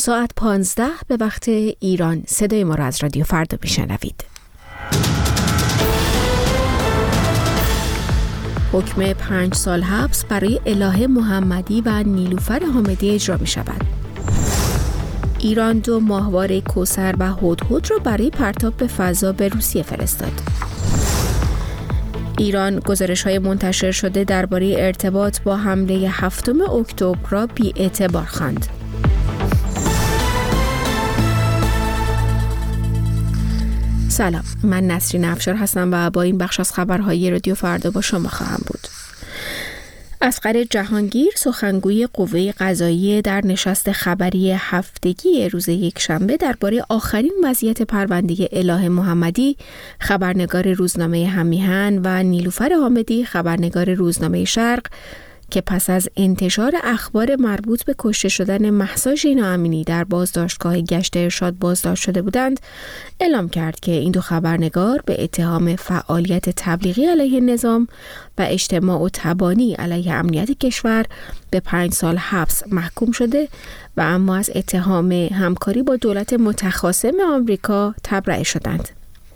ساعت 15 به وقت ایران صدای ما را از رادیو فردا میشنوید. حکم 5 سال حبس برای الهه محمدی و نیلوفر حامدی اجرا می شود. ایران 2 ماهواره کوثر و هدهد را برای پرتاب به فضا به روسیه فرستاد. ایران گزارش‌های منتشر شده درباره ارتباط با حمله 7 اکتبر را بی‌اعتبار خواند. سلام، من نسرین افشار هستم و با این بخش از خبرهای رادیو فردا با شما خواهم بود. اصغر جهانگیر سخنگوی قوه قضاییه در نشست خبری هفتگی روز یکشنبه درباره آخرین وضعیت پرونده الهه محمدی، خبرنگار روزنامه هم‌میهن، و نیلوفر حامدی، خبرنگار روزنامه شرق، که پس از انتشار اخبار مربوط به کشته شدن مهسا ژینا امینی در بازداشتگاه گشت ارشاد بازداشت شده بودند، اعلام کرد که این 2 خبرنگار به اتهام فعالیت تبلیغی علیه نظام و اجتماع و تبانی علیه امنیت کشور به 5 سال حبس محکوم شده و اما از اتهام همکاری با دولت متخاصم آمریکا تبرئه شدند.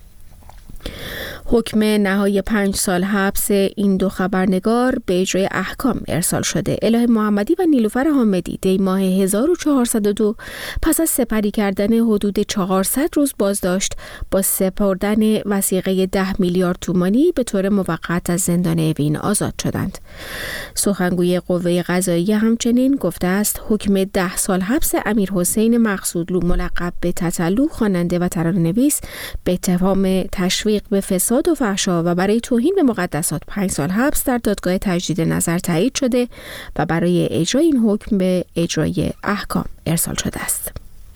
حکم نهایی 5 سال حبس این 2 خبرنگار به اجرای احکام ارسال شده. الهه محمدی و نیلوفر حامدی دی ماه 1402 پس از سپری کردن حدود 400 روز بازداشت با سپردن وثیقه 10 میلیارد تومانی به طور موقت از زندان اوین آزاد شدند. سخنگوی قوه قضاییه همچنین گفته است حکم 10 سال حبس امیرحسین مقصودلو ملقب به تتلو، خواننده و ترانه‌نویس، به اتهام تشویق به فساد و فحشا و برای توهین به مقدسات 5 سال حبس در دادگاه تجدید نظر تایید شده و برای اجرای این حکم به اجرای احکام ارسال شده است.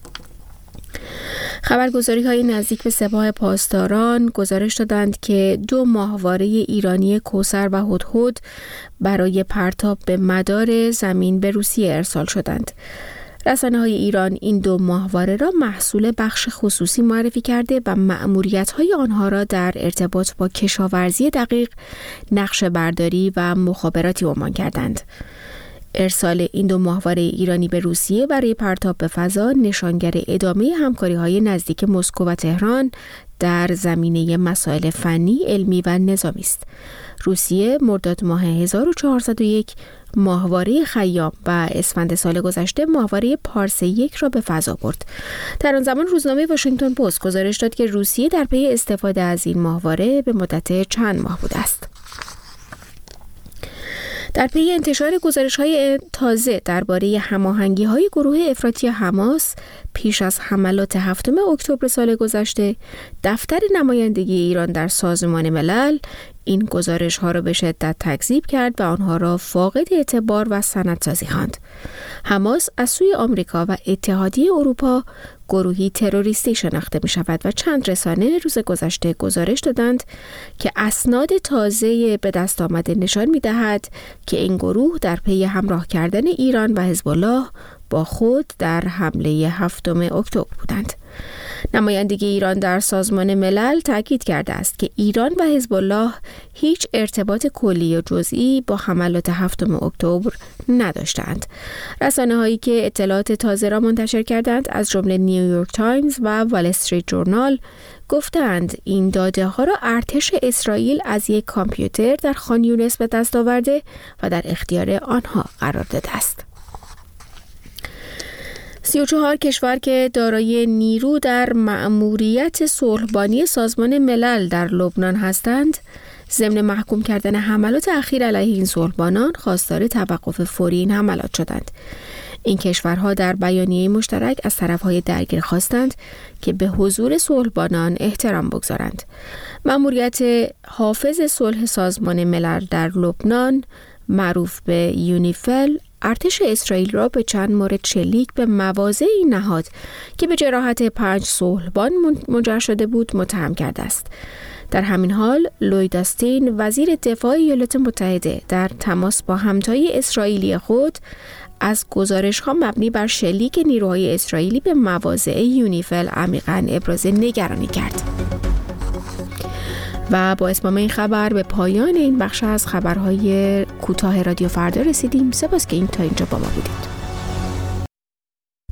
خبرگزاری‌های نزدیک به سپاه پاسداران گزارش دادند که 2 ماهواره ایرانی کوثر و هدهد برای پرتاب به مدار زمین به روسیه ارسال شدند. رسانه‌های ایران این 2 ماهواره را محصول بخش خصوصی معرفی کرده و مأموریت‌های آنها را در ارتباط با کشاورزی دقیق، نقشه برداری و مخابراتی عنوان کردند. ارسال این 2 ماهواره ایرانی به روسیه برای پرتاب به فضا نشانگر ادامه همکاری‌های نزدیک مسکو و تهران در زمینه مسائل فنی، علمی و نظامی است. روسیه مرداد ماه 1401 ماهواره خیام و اسفند سال گذشته ماهواره پارس 1 را به فضا برد. در آن زمان روزنامه واشنگتن پست گزارش داد که روسیه در پی استفاده از این ماهواره به مدت چند ماه بوده است. در پی انتشار گزارش‌های تازه درباره هماهنگی‌های گروه افراطی حماس پیش از حملات 7 اکتبر سال گذشته، دفتر نمایندگی ایران در سازمان ملل این گزارش‌ها را به شدت تکذیب کرد و آنها را فاقد اعتبار و سندسازی خواند. حماس از سوی آمریکا و اتحادیه اروپا گروهی تروریستی شناخته می شود و چند رسانه روز گذشته گزارش دادند که اسناد تازه به دست آمده نشان می دهد که این گروه در پی همراه کردن ایران و حزب الله با خود در حمله 7 اکتبر بودند. نمایندگی ایران در سازمان ملل تاکید کرده است که ایران و حزب الله هیچ ارتباط کلی و جزئی با حملات 7 اکتبر نداشتند. رسانه‌هایی که اطلاعات تازه را منتشر کردند از جمله نیویورک تایمز و وال استریت جورنال گفتند این داده‌ها را ارتش اسرائیل از یک کامپیوتر در خان یونس به دست آورده و در اختیار آنها قرار داده است. 34 کشور که دارای نیرو در مأموریت صلحبانی سازمان ملل در لبنان هستند، ضمن محکوم کردن حملات اخیر علیه این صلحبانان خواستار توقف فوری این حملات شدند. این کشورها در بیانیه مشترک از طرفهای درگیر خواستند که به حضور صلحبانان احترام بگذارند. مأموریت حافظ صلح سازمان ملل در لبنان، معروف به یونیفل، ارتش اسرائیل را به چند مورد شلیک به مواضعی نهاد که به جراحت 5 صلحبان منجر شده بود متهم کرده است. در همین حال لوید آستین وزیر دفاع ایالات متحده در تماس با همتای اسرائیلی خود از گزارش‌ها مبنی بر شلیک نیروهای اسرائیلی به مواضع یونیفل عمیقاً ابراز نگرانی کرد. و با اتمام این خبر به پایان این بخش از خبرهای کوتاه رادیو فردا رسیدیم. سپاس که تا اینجا با ما بودید.